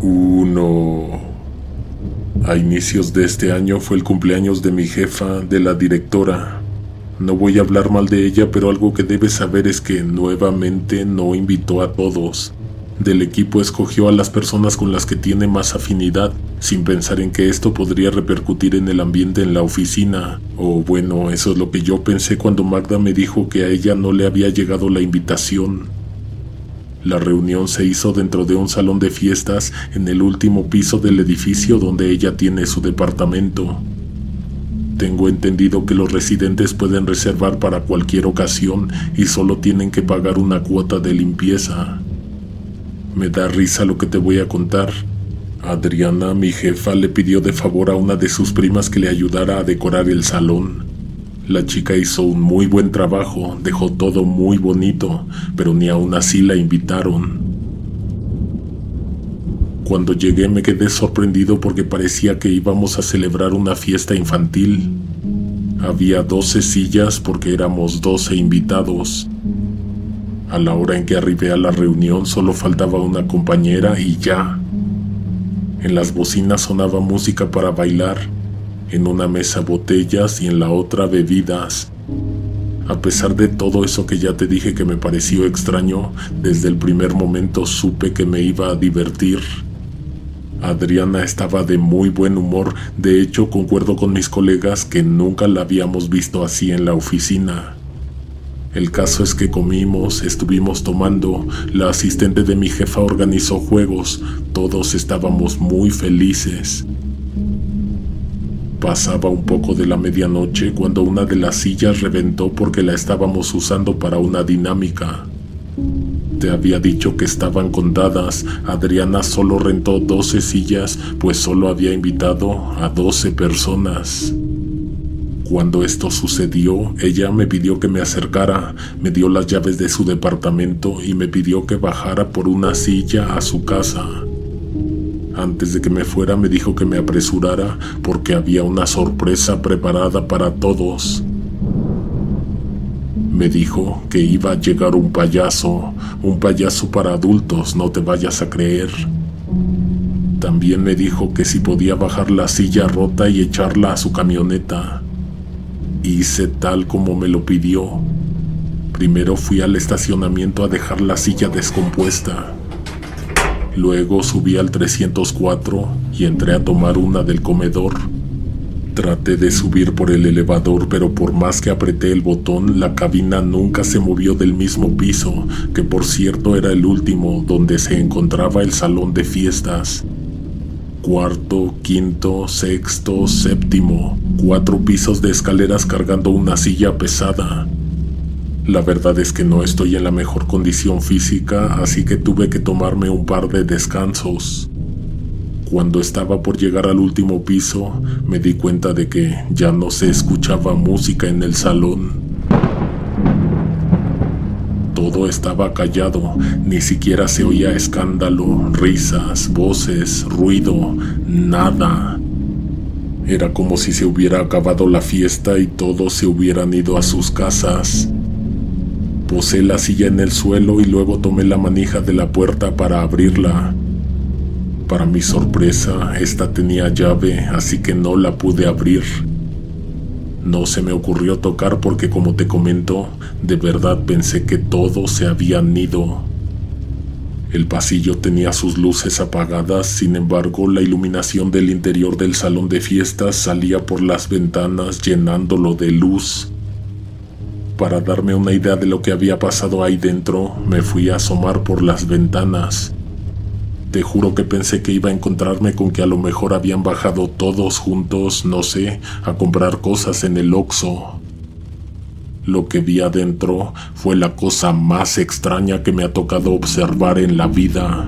1. A inicios de este año fue el cumpleaños de mi jefa, de la directora. No voy a hablar mal de ella, pero algo que debes saber es que nuevamente no invitó a todos. Del equipo escogió a las personas con las que tiene más afinidad, sin pensar en que esto podría repercutir en el ambiente en la oficina. O bueno, eso es lo que yo pensé cuando Magda me dijo que a ella no le había llegado la invitación. La reunión se hizo dentro de un salón de fiestas en el último piso del edificio donde ella tiene su departamento. Tengo entendido que los residentes pueden reservar para cualquier ocasión y solo tienen que pagar una cuota de limpieza. Me da risa lo que te voy a contar. Adriana, mi jefa, le pidió de favor a una de sus primas que le ayudara a decorar el salón. La chica hizo un muy buen trabajo, dejó todo muy bonito, pero ni aún así la invitaron. Cuando llegué me quedé sorprendido porque parecía que íbamos a celebrar una fiesta infantil. Había 12 sillas porque éramos 12 invitados. A la hora en que arribé a la reunión solo faltaba una compañera y ya. En las bocinas sonaba música para bailar, en una mesa botellas y en la otra bebidas. A pesar de todo eso que ya te dije que me pareció extraño, desde el primer momento supe que me iba a divertir. Adriana estaba de muy buen humor, de hecho concuerdo con mis colegas que nunca la habíamos visto así en la oficina. El caso es que comimos, estuvimos tomando, la asistente de mi jefa organizó juegos, todos estábamos muy felices. Pasaba un poco de la medianoche cuando una de las sillas reventó porque la estábamos usando para una dinámica. Te había dicho que estaban contadas. Adriana solo rentó 12 sillas, pues solo había invitado a 12 personas. Cuando esto sucedió, ella me pidió que me acercara, me dio las llaves de su departamento y me pidió que bajara por una silla a su casa. Antes de que me fuera me dijo que me apresurara porque había una sorpresa preparada para todos. Me dijo que iba a llegar un payaso para adultos, no te vayas a creer. También me dijo que si podía bajar la silla rota y echarla a su camioneta. Hice tal como me lo pidió. Primero fui al estacionamiento a dejar la silla descompuesta. Luego subí al 304 y entré a tomar una del comedor. Traté de subir por el elevador, pero por más que apreté el botón, la cabina nunca se movió del mismo piso, que por cierto era el último, donde se encontraba el salón de fiestas. Cuarto, quinto, sexto, séptimo, 4 pisos de escaleras cargando una silla pesada. La verdad es que no estoy en la mejor condición física, así que tuve que tomarme un par de descansos. Cuando estaba por llegar al último piso, me di cuenta de que ya no se escuchaba música en el salón. Todo estaba callado, ni siquiera se oía escándalo, risas, voces, ruido, nada. Era como si se hubiera acabado la fiesta y todos se hubieran ido a sus casas. Posé la silla en el suelo y luego tomé la manija de la puerta para abrirla. Para mi sorpresa, esta tenía llave, así que no la pude abrir. No se me ocurrió tocar porque, como te comento, de verdad pensé que todos se habían ido. El pasillo tenía sus luces apagadas, sin embargo, la iluminación del interior del salón de fiestas salía por las ventanas llenándolo de luz. Para darme una idea de lo que había pasado ahí dentro, me fui a asomar por las ventanas. Te juro que pensé que iba a encontrarme con que a lo mejor habían bajado todos juntos, no sé, a comprar cosas en el Oxxo. Lo que vi adentro fue la cosa más extraña que me ha tocado observar en la vida.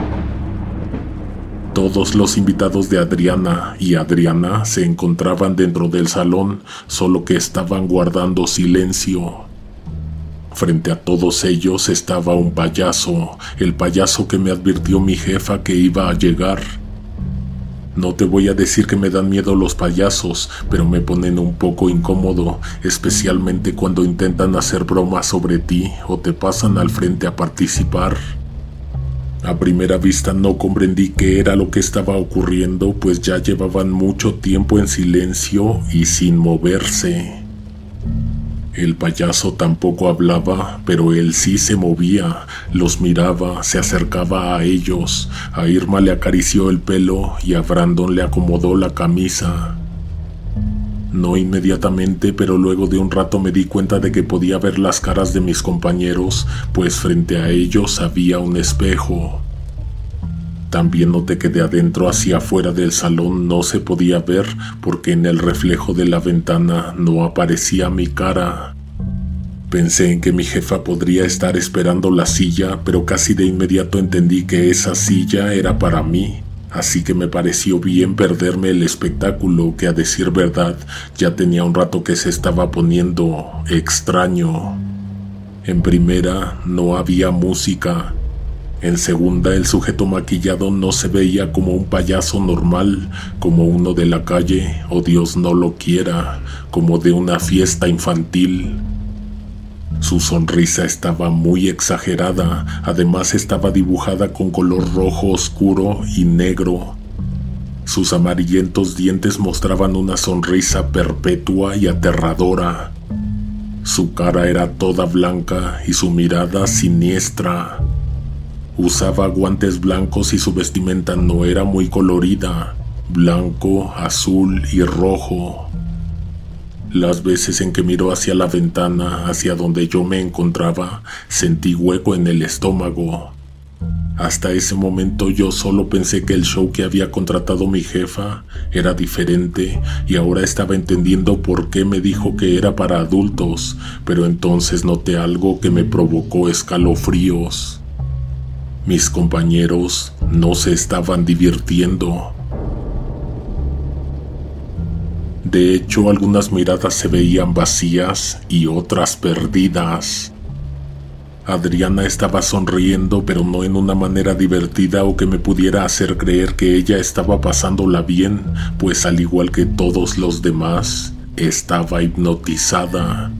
Todos los invitados de Adriana y Adriana se encontraban dentro del salón, solo que estaban guardando silencio. Frente a todos ellos estaba un payaso, el payaso que me advirtió mi jefa que iba a llegar. No te voy a decir que me dan miedo los payasos, pero me ponen un poco incómodo, especialmente cuando intentan hacer bromas sobre ti o te pasan al frente a participar. A primera vista no comprendí qué era lo que estaba ocurriendo, pues ya llevaban mucho tiempo en silencio y sin moverse. El payaso tampoco hablaba, pero él sí se movía, los miraba, se acercaba a ellos. A Irma le acarició el pelo y a Brandon le acomodó la camisa. No inmediatamente, pero luego de un rato me di cuenta de que podía ver las caras de mis compañeros, pues frente a ellos había un espejo. También noté que de adentro hacia afuera del salón no se podía ver porque en el reflejo de la ventana no aparecía mi cara. Pensé en que mi jefa podría estar esperando la silla, pero casi de inmediato entendí que esa silla era para mí, así que me pareció bien perderme el espectáculo que, a decir verdad, ya tenía un rato que se estaba poniendo extraño. En primera, no había música. En segunda, el sujeto maquillado no se veía como un payaso normal, como uno de la calle, o Dios no lo quiera, como de una fiesta infantil. Su sonrisa estaba muy exagerada, además estaba dibujada con color rojo oscuro y negro. Sus amarillentos dientes mostraban una sonrisa perpetua y aterradora. Su cara era toda blanca y su mirada siniestra. Usaba guantes blancos y su vestimenta no era muy colorida, blanco, azul y rojo. Las veces en que miró hacia la ventana, hacia donde yo me encontraba, sentí hueco en el estómago. Hasta ese momento yo solo pensé que el show que había contratado mi jefa era diferente y ahora estaba entendiendo por qué me dijo que era para adultos, pero entonces noté algo que me provocó escalofríos. Mis compañeros no se estaban divirtiendo. De hecho, algunas miradas se veían vacías y otras perdidas. Adriana estaba sonriendo, pero no en una manera divertida o que me pudiera hacer creer que ella estaba pasándola bien, pues al igual que todos los demás, estaba hipnotizada.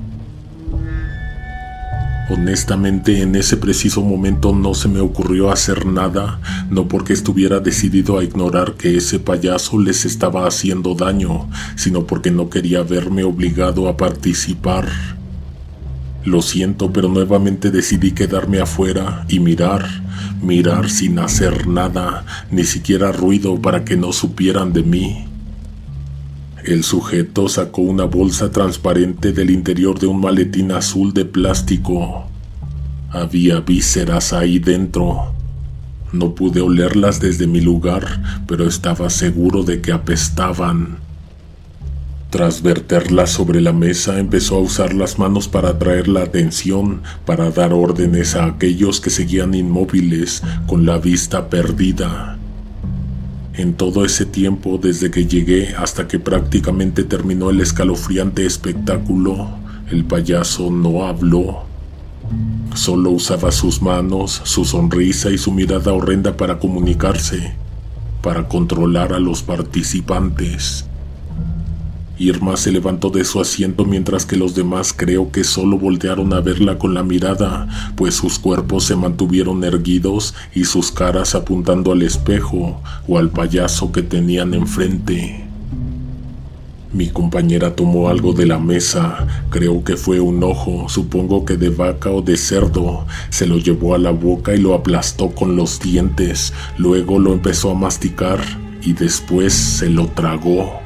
Honestamente, en ese preciso momento no se me ocurrió hacer nada, no porque estuviera decidido a ignorar que ese payaso les estaba haciendo daño, sino porque no quería verme obligado a participar. Lo siento, pero nuevamente decidí quedarme afuera y mirar sin hacer nada, ni siquiera ruido para que no supieran de mí. El sujeto sacó una bolsa transparente del interior de un maletín azul de plástico. Había vísceras ahí dentro. No pude olerlas desde mi lugar, pero estaba seguro de que apestaban. Tras verterlas sobre la mesa, empezó a usar las manos para atraer la atención, para dar órdenes a aquellos que seguían inmóviles, con la vista perdida. En todo ese tiempo, desde que llegué hasta que prácticamente terminó el escalofriante espectáculo, el payaso no habló. Solo usaba sus manos, su sonrisa y su mirada horrenda para comunicarse, para controlar a los participantes. Irma se levantó de su asiento mientras que los demás creo que solo voltearon a verla con la mirada, pues sus cuerpos se mantuvieron erguidos y sus caras apuntando al espejo o al payaso que tenían enfrente. Mi compañera tomó algo de la mesa, creo que fue un ojo, supongo que de vaca o de cerdo, se lo llevó a la boca y lo aplastó con los dientes, luego lo empezó a masticar y después se lo tragó.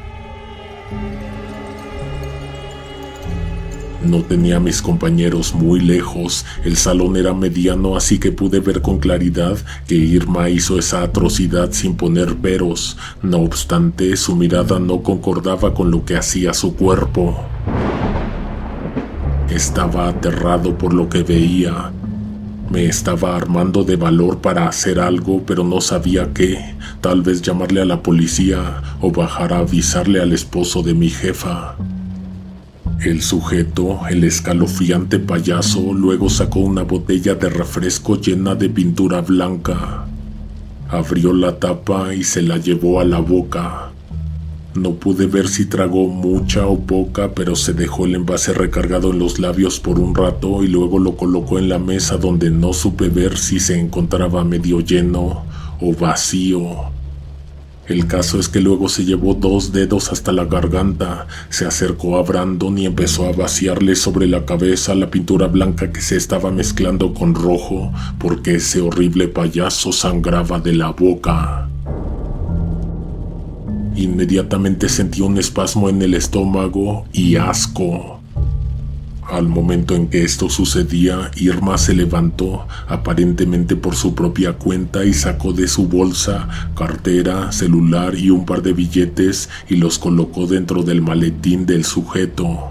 No tenía a mis compañeros muy lejos, el salón era mediano, así que pude ver con claridad que Irma hizo esa atrocidad sin poner peros. No obstante, su mirada no concordaba con lo que hacía su cuerpo. Estaba aterrado por lo que veía. Me estaba armando de valor para hacer algo, pero no sabía qué. Tal vez llamarle a la policía o bajar a avisarle al esposo de mi jefa. El sujeto, el escalofriante payaso, luego sacó una botella de refresco llena de pintura blanca. Abrió la tapa y se la llevó a la boca. No pude ver si tragó mucha o poca, pero se dejó el envase recargado en los labios por un rato y luego lo colocó en la mesa, donde no supe ver si se encontraba medio lleno o vacío. El caso es que luego se llevó 2 dedos hasta la garganta, se acercó a Brandon y empezó a vaciarle sobre la cabeza la pintura blanca que se estaba mezclando con rojo, porque ese horrible payaso sangraba de la boca. Inmediatamente sentí un espasmo en el estómago y asco. Al momento en que esto sucedía, Irma se levantó, aparentemente por su propia cuenta, y sacó de su bolsa cartera, celular y un par de billetes y los colocó dentro del maletín del sujeto.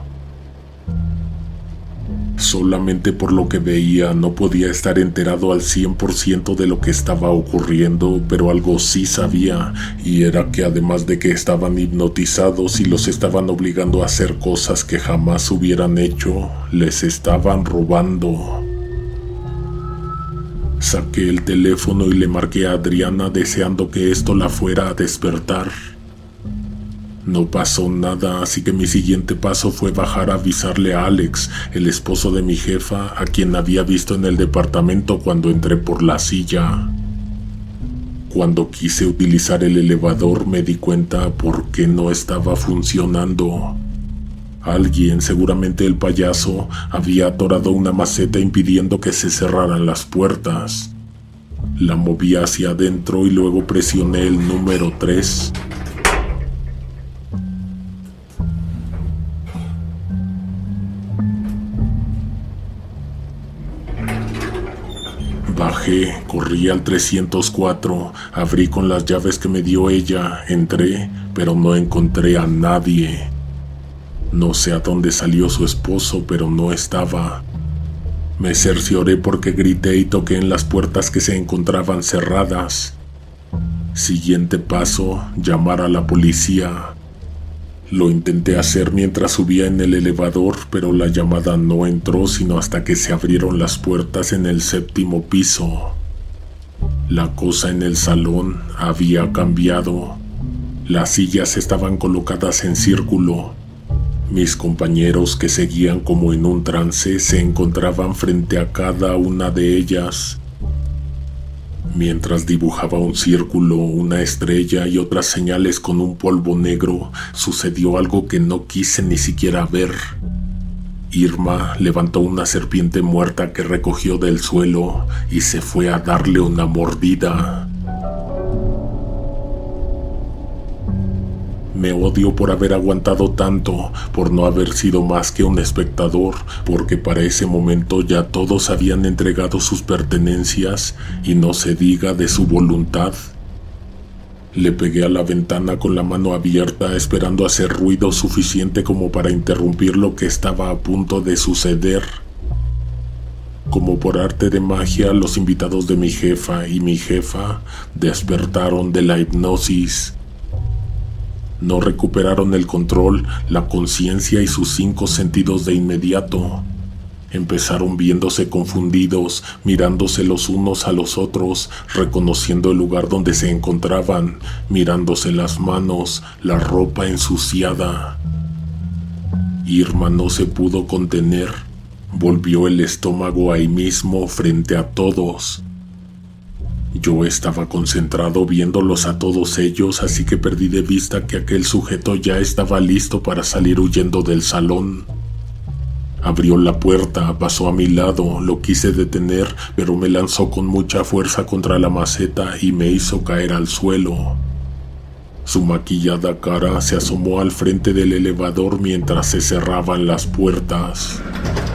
Solamente por lo que veía no podía estar enterado al 100% de lo que estaba ocurriendo, pero algo sí sabía, y era que además de que estaban hipnotizados y los estaban obligando a hacer cosas que jamás hubieran hecho, les estaban robando. Saqué el teléfono y le marqué a Adriana deseando que esto la fuera a despertar. No pasó nada, así que mi siguiente paso fue bajar a avisarle a Alex, el esposo de mi jefa, a quien había visto en el departamento cuando entré por la silla. Cuando quise utilizar el elevador me di cuenta por qué no estaba funcionando. Alguien, seguramente el payaso, había atorado una maceta impidiendo que se cerraran las puertas. La moví hacia adentro y luego presioné el número 3. Bajé, corrí al 304, abrí con las llaves que me dio ella, entré, pero no encontré a nadie. No sé a dónde salió su esposo, pero no estaba. Me cercioré porque grité y toqué en las puertas que se encontraban cerradas. Siguiente paso, llamar a la policía. Lo intenté hacer mientras subía en el elevador, pero la llamada no entró sino hasta que se abrieron las puertas en el 7º piso. La cosa en el salón había cambiado. Las sillas estaban colocadas en círculo. Mis compañeros, que seguían como en un trance, se encontraban frente a cada una de ellas. Mientras dibujaba un círculo, una estrella y otras señales con un polvo negro, sucedió algo que no quise ni siquiera ver. Irma levantó una serpiente muerta que recogió del suelo y se fue a darle una mordida. Me odio por haber aguantado tanto, por no haber sido más que un espectador, porque para ese momento ya todos habían entregado sus pertenencias y no se diga de su voluntad. Le pegué a la ventana con la mano abierta, esperando hacer ruido suficiente como para interrumpir lo que estaba a punto de suceder. Como por arte de magia, los invitados de mi jefa y mi jefa despertaron de la hipnosis. No recuperaron el control, la conciencia y sus 5 sentidos de inmediato. Empezaron viéndose confundidos, mirándose los unos a los otros, reconociendo el lugar donde se encontraban, mirándose las manos, la ropa ensuciada. Irma no se pudo contener, volvió el estómago ahí mismo frente a todos. Yo estaba concentrado viéndolos a todos ellos, así que perdí de vista que aquel sujeto ya estaba listo para salir huyendo del salón. Abrió la puerta, pasó a mi lado, lo quise detener, pero me lanzó con mucha fuerza contra la maceta y me hizo caer al suelo. Su maquillada cara se asomó al frente del elevador mientras se cerraban las puertas.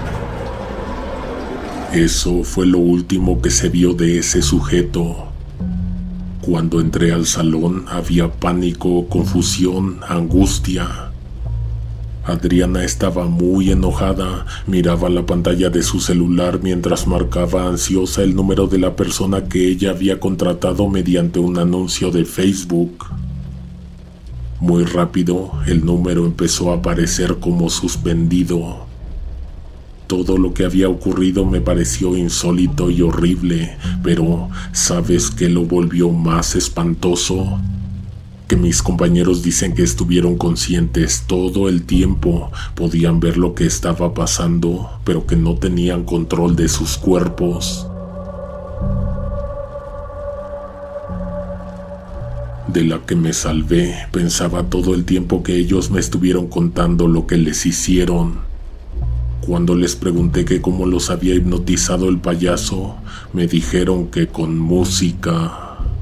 Eso fue lo último que se vio de ese sujeto. Cuando entré al salón había pánico, confusión, angustia. Adriana estaba muy enojada, miraba la pantalla de su celular mientras marcaba ansiosa el número de la persona que ella había contratado mediante un anuncio de Facebook. Muy rápido, el número empezó a aparecer como suspendido. Todo lo que había ocurrido me pareció insólito y horrible, pero ¿sabes qué lo volvió más espantoso? que mis compañeros dicen que estuvieron conscientes todo el tiempo, podían ver lo que estaba pasando, pero que no tenían control de sus cuerpos. De la que me salvé, pensaba todo el tiempo que ellos me estuvieron contando lo que les hicieron. Cuando les pregunté que cómo los había hipnotizado el payaso, me dijeron que con música.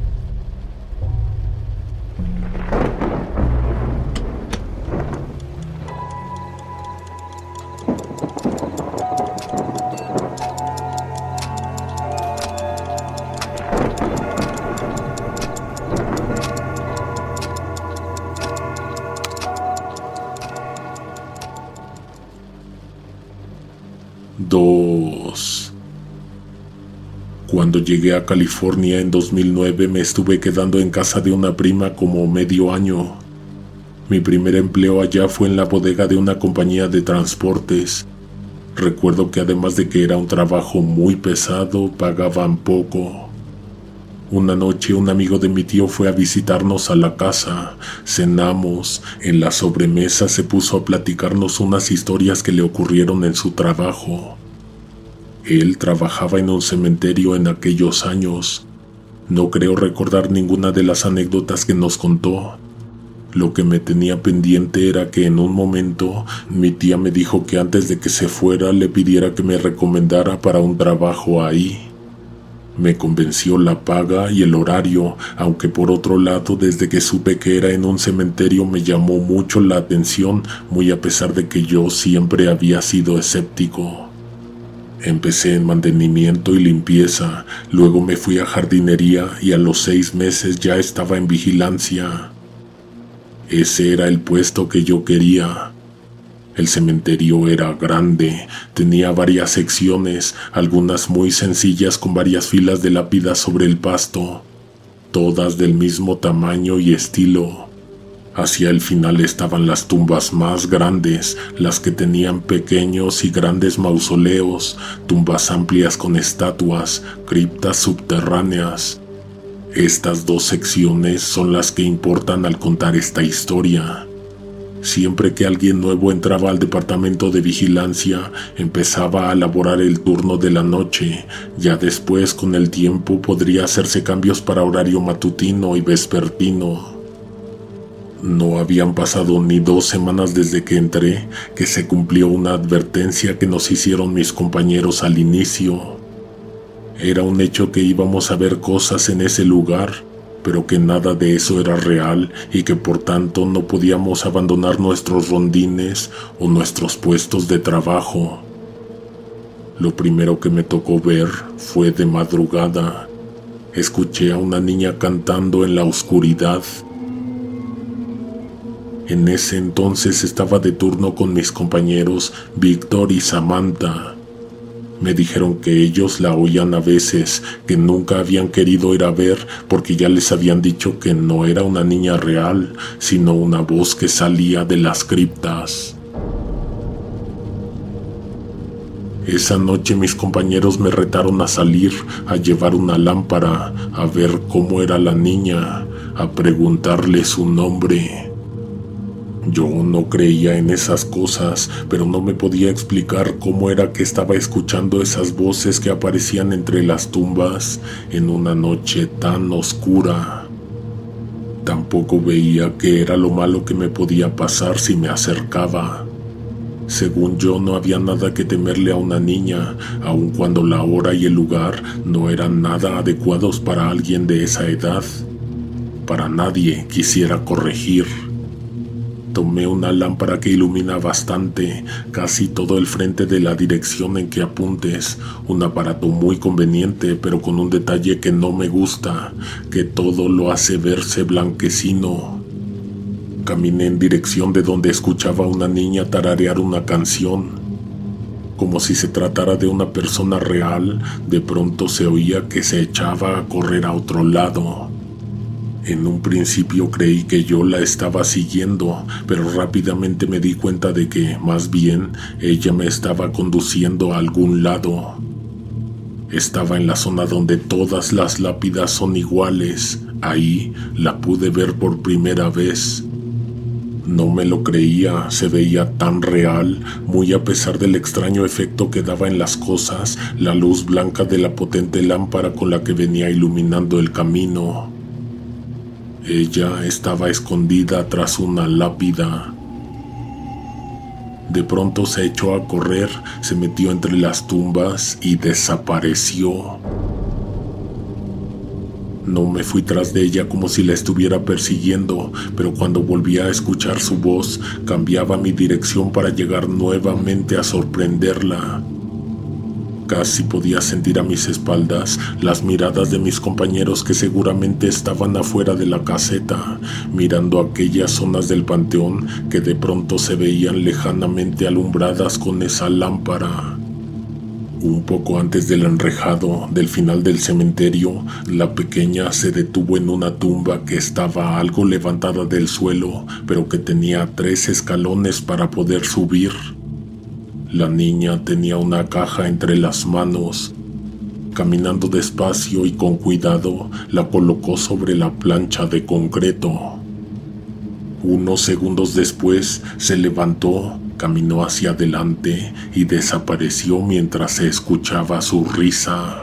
Cuando llegué a California en 2009 me estuve quedando en casa de una prima como medio año. Mi primer empleo allá fue en la bodega de una compañía de transportes. Recuerdo que además de que era un trabajo muy pesado, pagaban poco. Una noche un amigo de mi tío fue a visitarnos a la casa, cenamos, en la sobremesa se puso a platicarnos unas historias que le ocurrieron en su trabajo. Él trabajaba en un cementerio en aquellos años. No creo recordar ninguna de las anécdotas que nos contó. Lo que me tenía pendiente era que en un momento mi tía me dijo que antes de que se fuera le pidiera que me recomendara para un trabajo ahí. Me convenció la paga y el horario, aunque por otro lado, desde que supe que era en un cementerio me llamó mucho la atención, muy a pesar de que yo siempre había sido escéptico. Empecé en mantenimiento y limpieza, luego me fui a jardinería y a los 6 meses ya estaba en vigilancia. Ese era el puesto que yo quería. El cementerio era grande, tenía varias secciones, algunas muy sencillas con varias filas de lápidas sobre el pasto, todas del mismo tamaño y estilo. Hacia el final estaban las tumbas más grandes, las que tenían pequeños y grandes mausoleos, tumbas amplias con estatuas, criptas subterráneas. Estas 2 secciones son las que importan al contar esta historia. Siempre que alguien nuevo entraba al departamento de vigilancia, empezaba a laborar el turno de la noche. Ya después, con el tiempo, podría hacerse cambios para horario matutino y vespertino. No habían pasado ni 2 semanas desde que entré, que se cumplió una advertencia que nos hicieron mis compañeros al inicio. Era un hecho que íbamos a ver cosas en ese lugar, pero que nada de eso era real y que por tanto no podíamos abandonar nuestros rondines o nuestros puestos de trabajo. Lo primero que me tocó ver fue de madrugada. Escuché a una niña cantando en la oscuridad. En ese entonces estaba de turno con mis compañeros Víctor y Samantha. Me dijeron que ellos la oían a veces, que nunca habían querido ir a ver porque ya les habían dicho que no era una niña real, sino una voz que salía de las criptas. Esa noche mis compañeros me retaron a salir, a llevar una lámpara, a ver cómo era la niña, a preguntarle su nombre. Yo no creía en esas cosas, pero no me podía explicar cómo era que estaba escuchando esas voces que aparecían entre las tumbas en una noche tan oscura. Tampoco veía qué era lo malo que me podía pasar si me acercaba. Según yo, no había nada que temerle a una niña, aun cuando la hora y el lugar no eran nada adecuados para alguien de esa edad. Para nadie quisiera corregir. Tomé una lámpara que ilumina bastante, casi todo el frente de la dirección en que apuntes, un aparato muy conveniente, pero con un detalle que no me gusta, que todo lo hace verse blanquecino. Caminé en dirección de donde escuchaba a una niña tararear una canción. Como si se tratara de una persona real, de pronto se oía que se echaba a correr a otro lado. En un principio creí que yo la estaba siguiendo, pero rápidamente me di cuenta de que, más bien, ella me estaba conduciendo a algún lado. Estaba en la zona donde todas las lápidas son iguales, Ahí la pude ver por primera vez. No me lo creía, se veía tan real, muy a pesar del extraño efecto que daba en las cosas la luz blanca de la potente lámpara con la que venía iluminando el camino. Ella estaba escondida tras una lápida. De pronto se echó a correr, se metió entre las tumbas y desapareció. No me fui tras de ella como si la estuviera persiguiendo, pero cuando volví a escuchar su voz, cambiaba mi dirección para llegar nuevamente a sorprenderla. Casi podía sentir a mis espaldas las miradas de mis compañeros que seguramente estaban afuera de la caseta, mirando aquellas zonas del panteón que de pronto se veían lejanamente alumbradas con esa lámpara. Un poco antes del enrejado del final del cementerio, la pequeña se detuvo en una tumba que estaba algo levantada del suelo, pero que tenía 3 escalones para poder subir. La niña tenía una caja entre las manos. Caminando despacio y con cuidado, la colocó sobre la plancha de concreto. Unos segundos después se levantó, caminó hacia adelante y desapareció mientras se escuchaba su risa.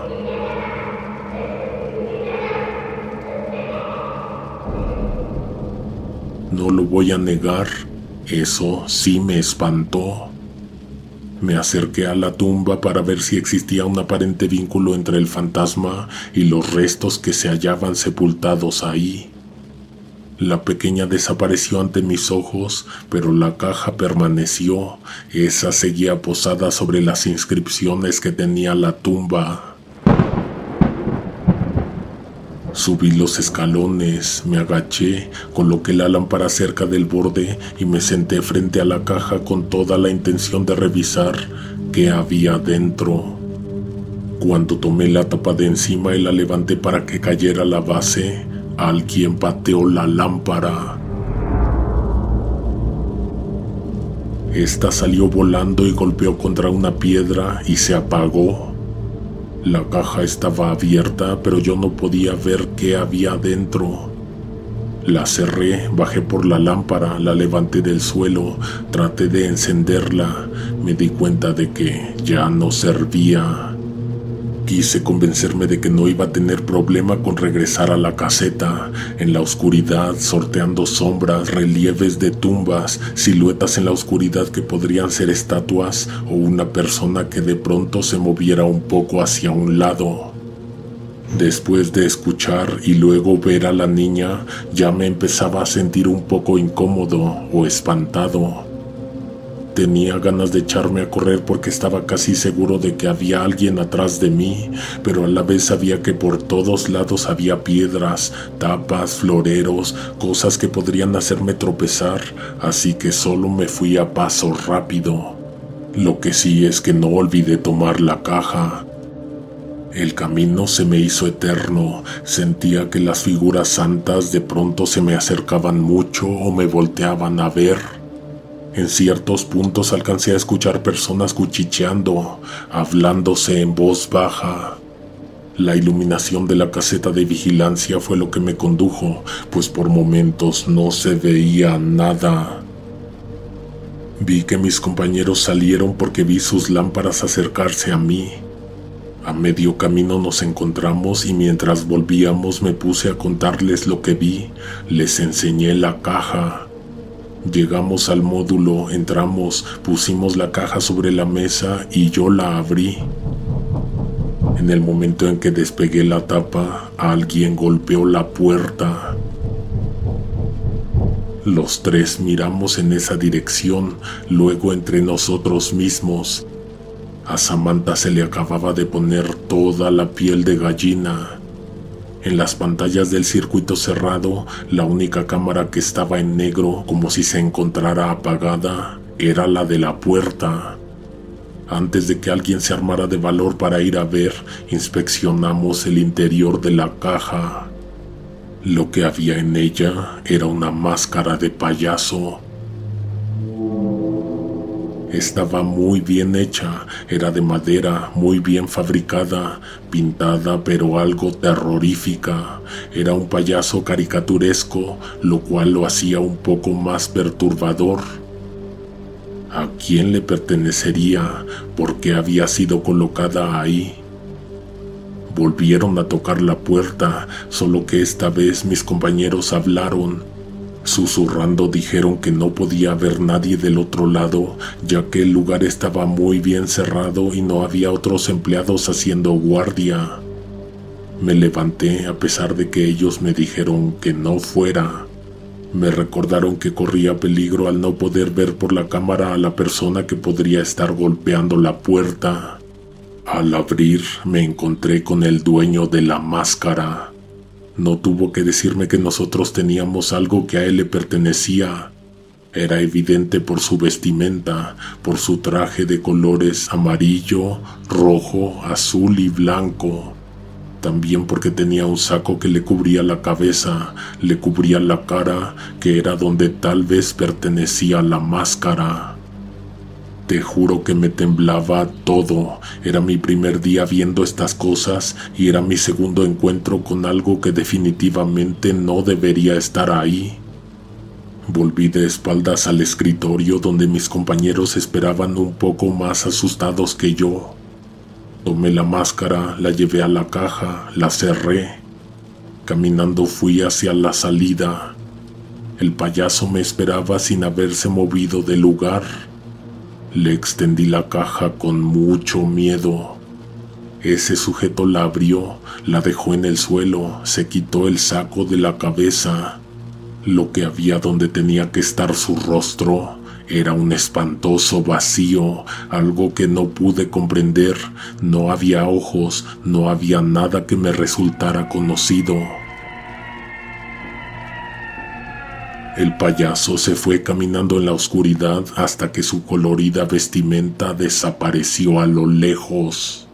No lo voy a negar, eso sí me espantó. Me acerqué a la tumba para ver si existía un aparente vínculo entre el fantasma y los restos que se hallaban sepultados ahí. La pequeña desapareció ante mis ojos, pero la caja permaneció. Esa seguía posada sobre las inscripciones que tenía la tumba. Subí los escalones, me agaché, coloqué la lámpara cerca del borde y me senté frente a la caja con toda la intención de revisar qué había dentro. Cuando tomé la tapa de encima y la levanté para que cayera la base, alguien pateó la lámpara. Esta salió volando y golpeó contra una piedra y se apagó. La caja estaba abierta, pero yo no podía ver qué había dentro. La cerré, bajé por la lámpara, la levanté del suelo, traté de encenderla. Me di cuenta de que ya no servía. Quise convencerme de que no iba a tener problema con regresar a la caseta. En la oscuridad, sorteando sombras, relieves de tumbas, siluetas en la oscuridad que podrían ser estatuas o una persona que de pronto se moviera un poco hacia un lado. Después de escuchar y luego ver a la niña, ya me empezaba a sentir un poco incómodo o espantado. Tenía ganas de echarme a correr porque estaba casi seguro de que había alguien atrás de mí, pero a la vez sabía que por todos lados había piedras, tapas, floreros, cosas que podrían hacerme tropezar, así que solo me fui a paso rápido. Lo que sí es que no olvidé tomar la caja. El camino se me hizo eterno, sentía que las figuras santas de pronto se me acercaban mucho o me volteaban a ver. En ciertos puntos alcancé a escuchar personas cuchicheando, hablándose en voz baja. La iluminación de la caseta de vigilancia fue lo que me condujo, pues por momentos no se veía nada. Vi que mis compañeros salieron porque vi sus lámparas acercarse a mí. A medio camino nos encontramos y mientras volvíamos me puse a contarles lo que vi. Les enseñé la caja. Llegamos al módulo, entramos, pusimos la caja sobre la mesa y yo la abrí. En el momento en que despegué la tapa, alguien golpeó la puerta. Los 3 miramos en esa dirección, luego entre nosotros mismos. A Samantha se le acababa de poner toda la piel de gallina. En las pantallas del circuito cerrado, la única cámara que estaba en negro, como si se encontrara apagada, era la de la puerta. Antes de que alguien se armara de valor para ir a ver, inspeccionamos el interior de la caja. Lo que había en ella era una máscara de payaso. Estaba muy bien hecha, era de madera, muy bien fabricada, pintada pero algo terrorífica. Era un payaso caricaturesco, lo cual lo hacía un poco más perturbador. ¿A quién le pertenecería? ¿Por qué había sido colocada ahí? Volvieron a tocar la puerta, solo que esta vez mis compañeros hablaron. Susurrando dijeron que no podía haber nadie del otro lado, ya que el lugar estaba muy bien cerrado y no había otros empleados haciendo guardia. Me levanté a pesar de que ellos me dijeron que no fuera. Me recordaron que corría peligro al no poder ver por la cámara a la persona que podría estar golpeando la puerta. Al abrir, me encontré con el dueño de la máscara. No tuvo que decirme que nosotros teníamos algo que a él le pertenecía. Era evidente por su vestimenta, por su traje de colores amarillo, rojo, azul y blanco. También porque tenía un saco que le cubría la cabeza, le cubría la cara, que era donde tal vez pertenecía la máscara. Te juro que me temblaba todo. Era mi primer día viendo estas cosas y era mi segundo encuentro con algo que definitivamente no debería estar ahí. Volví de espaldas al escritorio donde mis compañeros esperaban un poco más asustados que yo. Tomé la máscara, la llevé a la caja, la cerré. Caminando fui hacia la salida. El payaso me esperaba sin haberse movido del lugar. Le extendí la caja con mucho miedo. Ese sujeto la abrió, la dejó en el suelo, se quitó el saco de la cabeza. Lo que había donde tenía que estar su rostro era un espantoso vacío, algo que no pude comprender. No había ojos, no había nada que me resultara conocido. El payaso se fue caminando en la oscuridad hasta que su colorida vestimenta desapareció a lo lejos.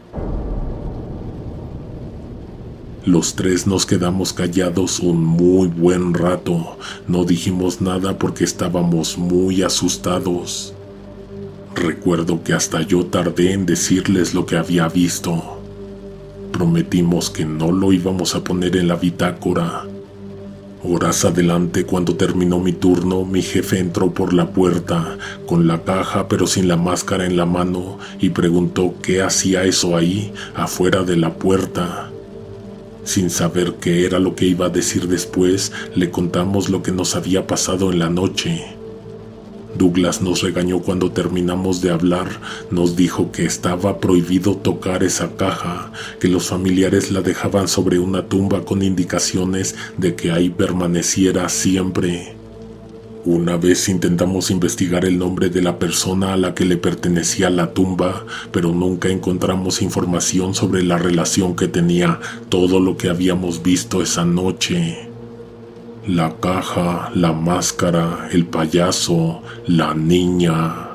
Los tres nos quedamos callados un muy buen rato. No dijimos nada porque estábamos muy asustados. Recuerdo que hasta yo tardé en decirles lo que había visto. Prometimos que no lo íbamos a poner en la bitácora. Horas adelante, cuando terminó mi turno, mi jefe entró por la puerta, con la caja pero sin la máscara en la mano, y preguntó qué hacía eso ahí, afuera de la puerta. Sin saber qué era lo que iba a decir después, le contamos lo que nos había pasado en la noche. Douglas nos regañó cuando terminamos de hablar, nos dijo que estaba prohibido tocar esa caja, que los familiares la dejaban sobre una tumba con indicaciones de que ahí permaneciera siempre. Una vez intentamos investigar el nombre de la persona a la que le pertenecía la tumba, pero nunca encontramos información sobre la relación que tenía todo lo que habíamos visto esa noche. La caja, la máscara, el payaso, la niña.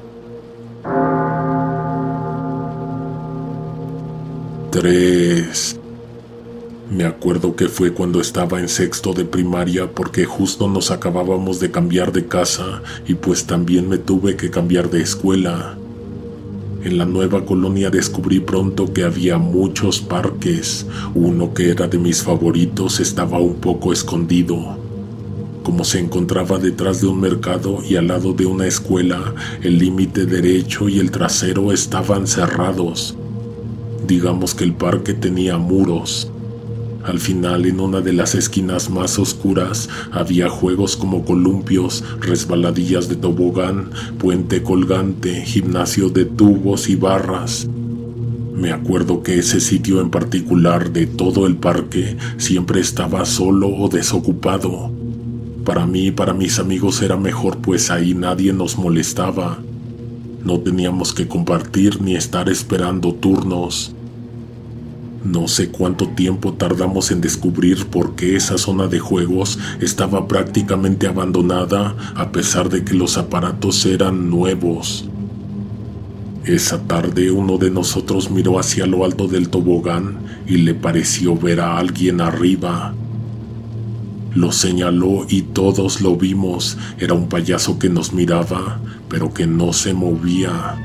Tres. Me acuerdo que fue cuando estaba en sexto de primaria porque justo nos acabábamos de cambiar de casa y pues también me tuve que cambiar de escuela. En la nueva colonia descubrí pronto que había muchos parques. Uno que era de mis favoritos estaba un poco escondido. Como se encontraba detrás de un mercado y al lado de una escuela, el límite derecho y el trasero estaban cerrados. Digamos que el parque tenía muros. Al final, en una de las esquinas más oscuras, había juegos como columpios, resbaladillas de tobogán, puente colgante, gimnasio de tubos y barras. Me acuerdo que ese sitio en particular de todo el parque siempre estaba solo o desocupado. Para mí y para mis amigos era mejor, pues ahí nadie nos molestaba. No teníamos que compartir ni estar esperando turnos. No sé cuánto tiempo tardamos en descubrir por qué esa zona de juegos estaba prácticamente abandonada a pesar de que los aparatos eran nuevos. Esa tarde uno de nosotros miró hacia lo alto del tobogán y le pareció ver a alguien arriba. Lo señaló y todos lo vimos. Era un payaso que nos miraba, pero que no se movía.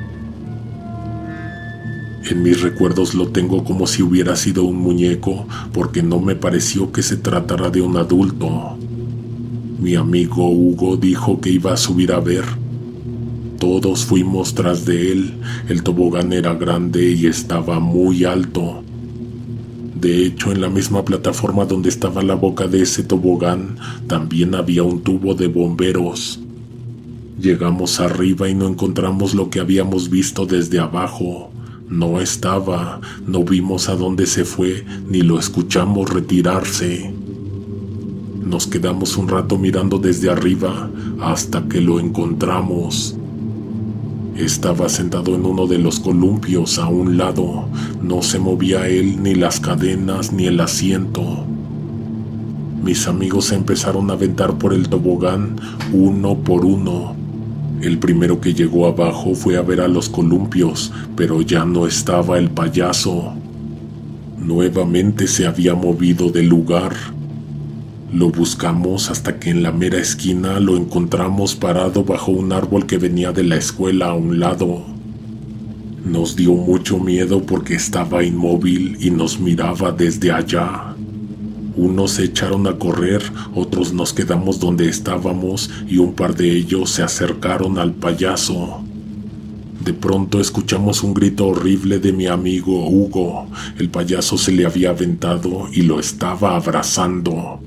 En mis recuerdos lo tengo como si hubiera sido un muñeco, porque no me pareció que se tratara de un adulto. Mi amigo Hugo dijo que iba a subir a ver. Todos fuimos tras de él. El tobogán era grande y estaba muy alto. De hecho, en la misma plataforma donde estaba la boca de ese tobogán, también había un tubo de bomberos. Llegamos arriba y no encontramos lo que habíamos visto desde abajo. No estaba, no vimos a dónde se fue, ni lo escuchamos retirarse. Nos quedamos un rato mirando desde arriba hasta que lo encontramos. Estaba sentado en uno de los columpios a un lado. No se movía él, ni las cadenas, ni el asiento. Mis amigos se empezaron a aventar por el tobogán, uno por uno. El primero que llegó abajo fue a ver a los columpios, pero ya no estaba el payaso. Nuevamente se había movido del lugar. Lo buscamos hasta que en la mera esquina lo encontramos parado bajo un árbol que venía de la escuela a un lado. Nos dio mucho miedo porque estaba inmóvil y nos miraba desde allá. Unos se echaron a correr, otros nos quedamos donde estábamos y un par de ellos se acercaron al payaso. De pronto escuchamos un grito horrible de mi amigo Hugo. El payaso se le había aventado y lo estaba abrazando.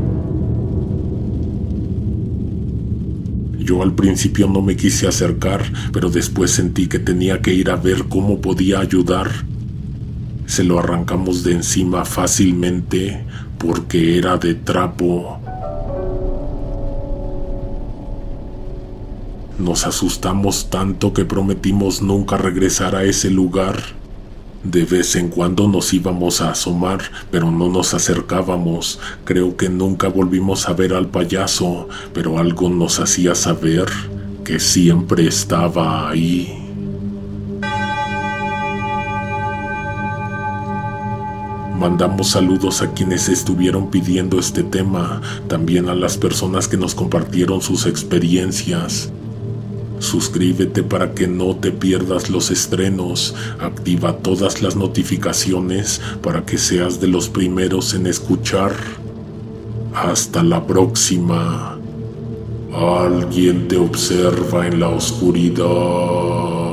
Yo al principio no me quise acercar, pero después sentí que tenía que ir a ver cómo podía ayudar. Se lo arrancamos de encima fácilmente porque era de trapo. Nos asustamos tanto que prometimos nunca regresar a ese lugar. De vez en cuando nos íbamos a asomar, pero no nos acercábamos. Creo que nunca volvimos a ver al payaso, pero algo nos hacía saber que siempre estaba ahí. Mandamos saludos a quienes estuvieron pidiendo este tema, también a las personas que nos compartieron sus experiencias. Suscríbete para que no te pierdas los estrenos, activa todas las notificaciones para que seas de los primeros en escuchar. Hasta la próxima. Alguien te observa en la oscuridad.